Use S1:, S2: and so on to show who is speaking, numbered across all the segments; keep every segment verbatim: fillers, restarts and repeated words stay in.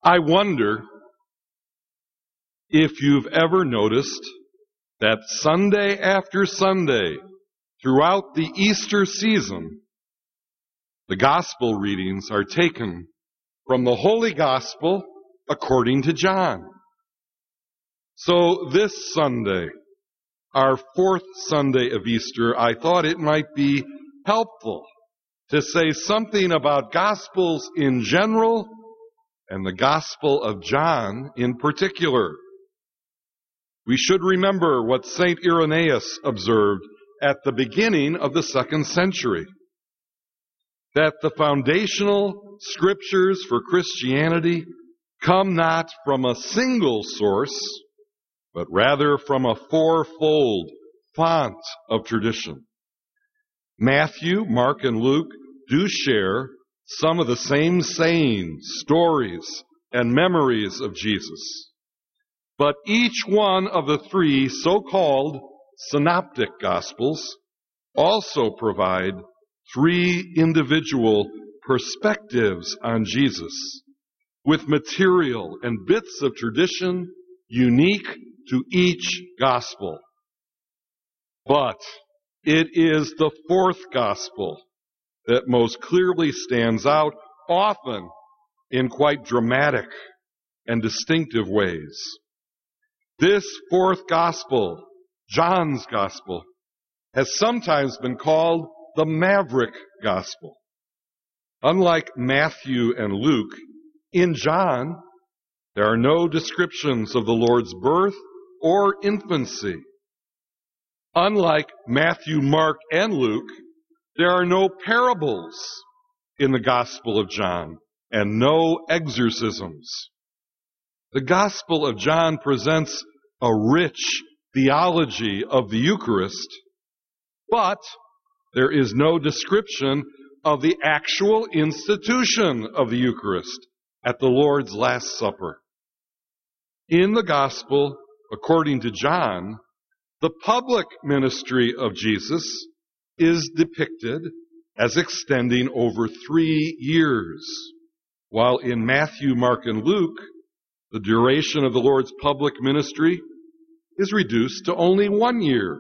S1: I wonder if you've ever noticed that Sunday after Sunday, throughout the Easter season, the gospel readings are taken from the Holy Gospel according to John. So this Sunday, our fourth Sunday of Easter, I thought it might be helpful to say something about Gospels in general and the Gospel of John in particular. We should remember what Saint Irenaeus observed at the beginning of the second century, that the foundational scriptures for Christianity come not from a single source, but rather from a fourfold font of tradition. Matthew, Mark, and Luke do share some of the same sayings, stories, and memories of Jesus. But each one of the three so-called synoptic gospels also provide three individual perspectives on Jesus, with material and bits of tradition unique to each gospel. But it is the fourth gospel that most clearly stands out, often in quite dramatic and distinctive ways. This fourth gospel, John's gospel, has sometimes been called the Maverick gospel. Unlike Matthew and Luke, in John, there are no descriptions of the Lord's birth or infancy. Unlike Matthew, Mark, and Luke, there are no parables in the Gospel of John and no exorcisms. The Gospel of John presents a rich theology of the Eucharist, but there is no description of the actual institution of the Eucharist at the Lord's Last Supper. In the Gospel, according to John, the public ministry of Jesus is depicted as extending over three years, while in Matthew, Mark, and Luke, the duration of the Lord's public ministry is reduced to only one year.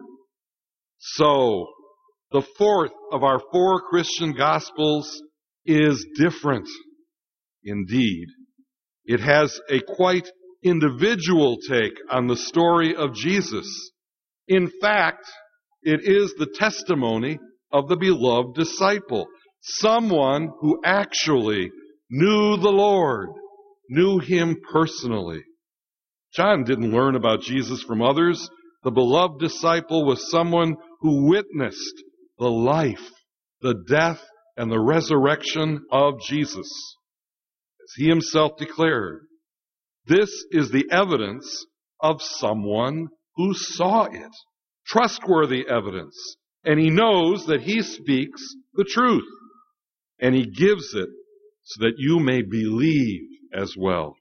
S1: So, the fourth of our four Christian Gospels is different. Indeed, it has a quite individual take on the story of Jesus. In fact, it is the testimony of the beloved disciple, someone who actually knew the Lord, knew him personally. John didn't learn about Jesus from others. The beloved disciple was someone who witnessed the life, the death, and the resurrection of Jesus. As he himself declared, this is the evidence of someone who saw it. Trustworthy evidence. And he knows that he speaks the truth. And he gives it so that you may believe as well.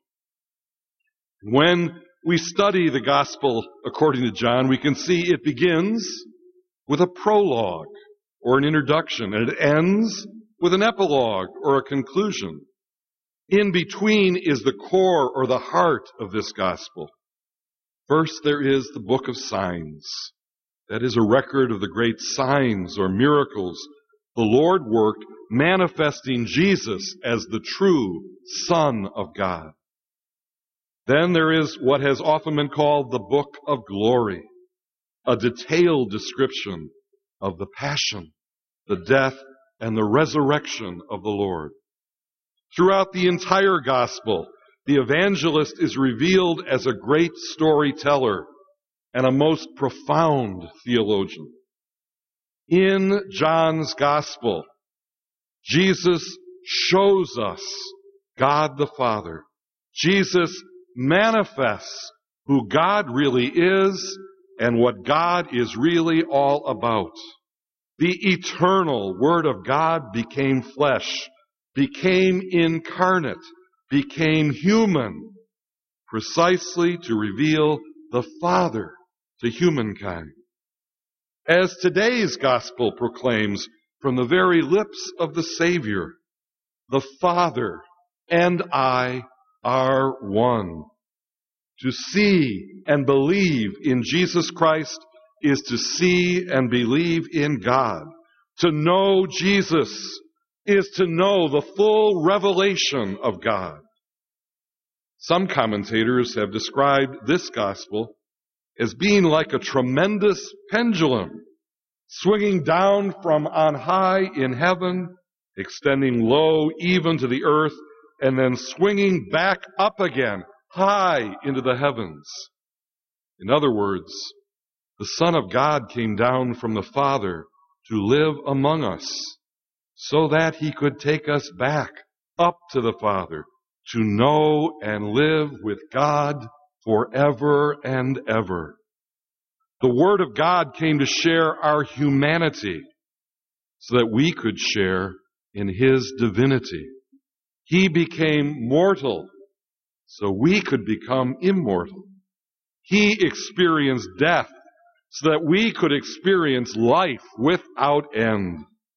S1: When we study the Gospel according to John, we can see it begins with a prologue or an introduction, and it ends with an epilogue or a conclusion. In between is the core or the heart of this Gospel. First, there is the book of signs. That is a record of the great signs or miracles the Lord worked, manifesting Jesus as the true Son of God. Then there is what has often been called the book of glory, a detailed description of the passion, the death, and the resurrection of the Lord. Throughout the entire gospel, the evangelist is revealed as a great storyteller and a most profound theologian. In John's gospel, Jesus shows us God the Father. Jesus manifests who God really is and what God is really all about. The eternal Word of God became flesh, became incarnate, became human, precisely to reveal the Father to humankind. As today's gospel proclaims from the very lips of the Savior, the Father and I are one. To see and believe in Jesus Christ is to see and believe in God. To know Jesus is to know the full revelation of God. Some commentators have described this gospel as being like a tremendous pendulum, swinging down from on high in heaven, extending low even to the earth, and then swinging back up again, high into the heavens. In other words, the Son of God came down from the Father to live among us, so that he could take us back up to the Father, to know and live with God forever and ever. The Word of God came to share our humanity so that we could share in His divinity. He became mortal so we could become immortal. He experienced death so that we could experience life without end.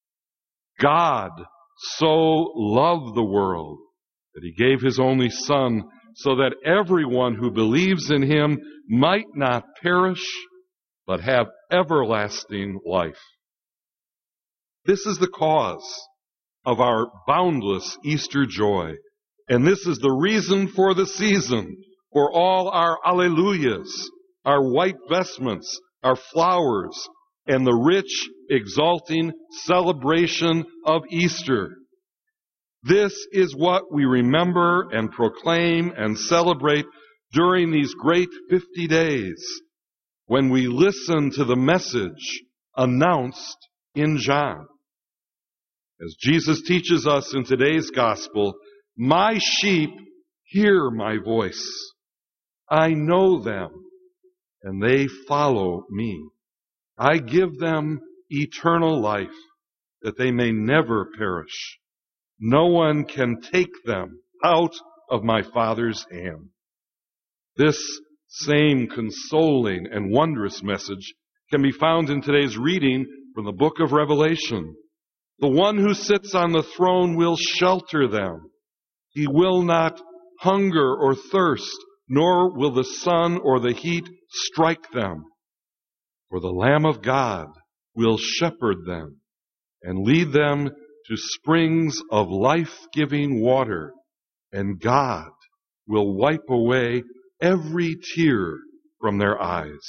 S1: God so loved the world that He gave His only Son so that everyone who believes in Him might not perish, but have everlasting life. This is the cause of our boundless Easter joy. And this is the reason for the season, for all our alleluias, our white vestments, our flowers, and the rich, exalting celebration of Easter. This is what we remember and proclaim and celebrate during these great fifty days, when we listen to the message announced in John. As Jesus teaches us in today's gospel, my sheep hear my voice. I know them, and they follow me. I give them eternal life, that they may never perish. No one can take them out of my Father's hand. This same consoling and wondrous message can be found in today's reading from the book of Revelation. The one who sits on the throne will shelter them. He will not hunger or thirst, nor will the sun or the heat strike them. For the Lamb of God will shepherd them and lead them to springs of life-giving water, and God will wipe away every tear from their eyes.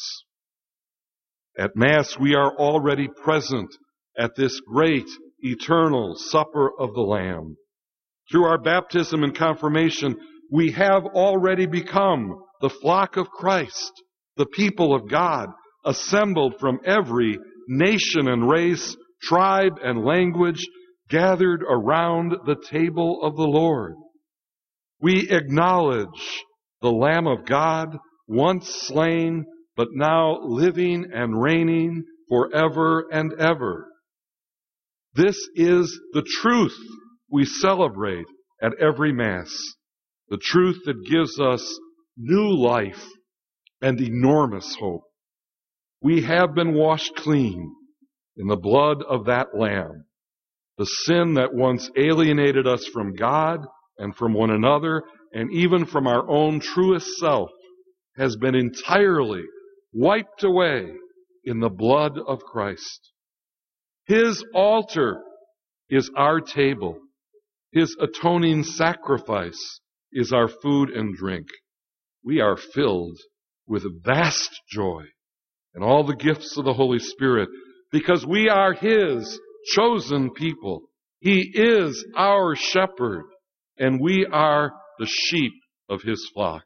S1: At Mass, we are already present at this great eternal supper of the Lamb. Through our baptism and confirmation, we have already become the flock of Christ, the people of God, assembled from every nation and race, tribe and language, gathered around the table of the Lord. We acknowledge the Lamb of God, once slain, but now living and reigning forever and ever. This is the truth we celebrate at every Mass, the truth that gives us new life and enormous hope. We have been washed clean in the blood of that Lamb. The sin that once alienated us from God and from one another and even from our own truest self has been entirely wiped away in the blood of Christ. His altar is our table. His atoning sacrifice is our food and drink. We are filled with vast joy and all the gifts of the Holy Spirit because we are His chosen people. He is our shepherd, and we are the sheep of His flock.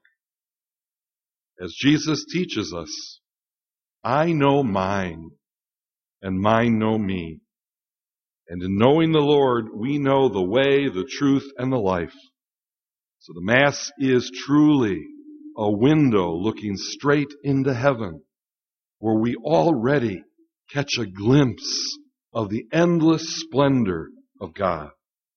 S1: As Jesus teaches us, I know mine, and mine know me. And in knowing the Lord, we know the way, the truth, and the life. So the Mass is truly a window looking straight into heaven, where we already catch a glimpse of the endless splendor of God.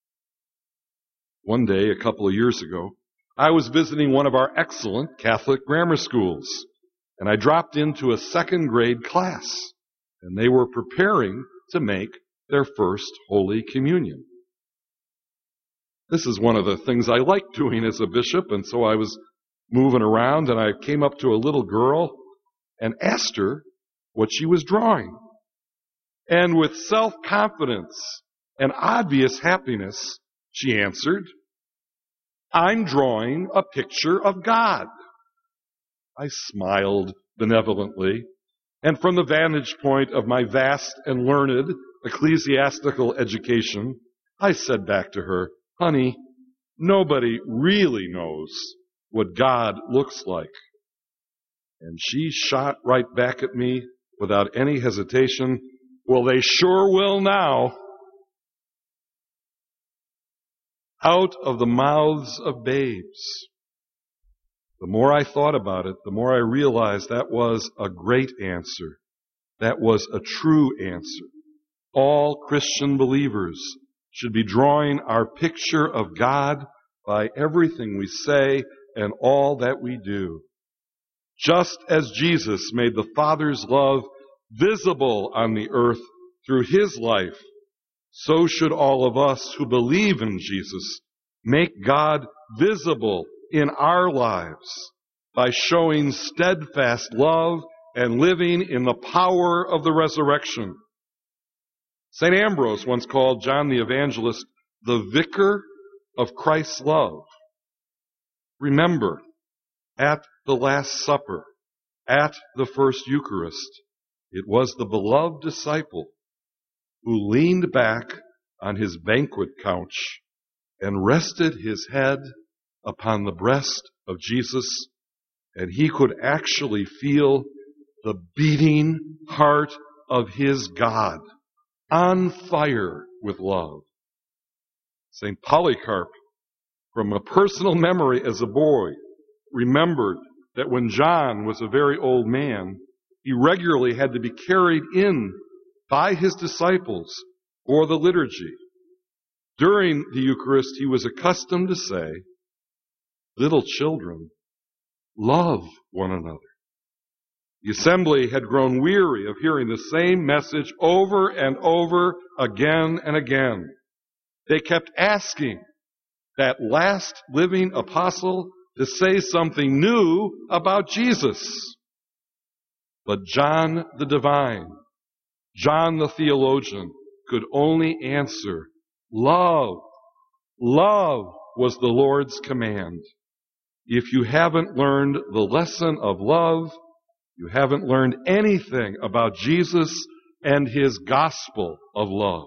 S1: One day, a couple of years ago, I was visiting one of our excellent Catholic grammar schools, and I dropped into a second grade class, and they were preparing to make their first Holy Communion. This is one of the things I like doing as a bishop, and so I was moving around, and I came up to a little girl and asked her what she was drawing. And with self-confidence and obvious happiness, she answered, "I'm drawing a picture of God." I smiled benevolently, and from the vantage point of my vast and learned ecclesiastical education, I said back to her, "Honey, nobody really knows what God looks like." And she shot right back at me without any hesitation, "Well, they sure will now." Out of the mouths of babes. The more I thought about it, the more I realized that was a great answer. That was a true answer. All Christian believers should be drawing our picture of God by everything we say and all that we do. Just as Jesus made the Father's love visible on the earth through His life, so should all of us who believe in Jesus make God visible in our lives by showing steadfast love and living in the power of the resurrection. Saint Ambrose once called John the Evangelist the vicar of Christ's love. Remember, at the Last Supper, at the First Eucharist, it was the beloved disciple who leaned back on his banquet couch and rested his head upon the breast of Jesus, and he could actually feel the beating heart of his God on fire with love. Saint Polycarp, from a personal memory as a boy, remembered that when John was a very old man, he regularly had to be carried in by his disciples for the liturgy. During the Eucharist, he was accustomed to say, "Little children, love one another." The assembly had grown weary of hearing the same message over and over again and again. They kept asking that last living apostle to say something new about Jesus. But John the divine, John the theologian, could only answer, "Love, love was the Lord's command." If you haven't learned the lesson of love, you haven't learned anything about Jesus and His gospel of love.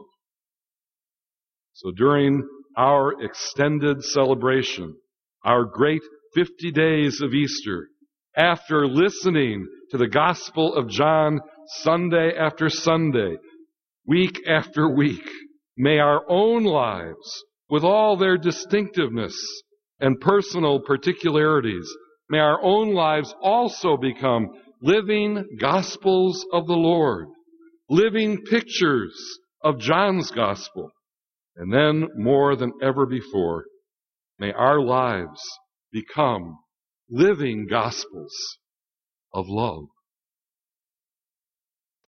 S1: So during our extended celebration, our great fifty days of Easter, after listening to the Gospel of John Sunday after Sunday, week after week, may our own lives, with all their distinctiveness and personal particularities, may our own lives also become living Gospels of the Lord, living pictures of John's Gospel. And then, more than ever before, may our lives become living Gospels of love.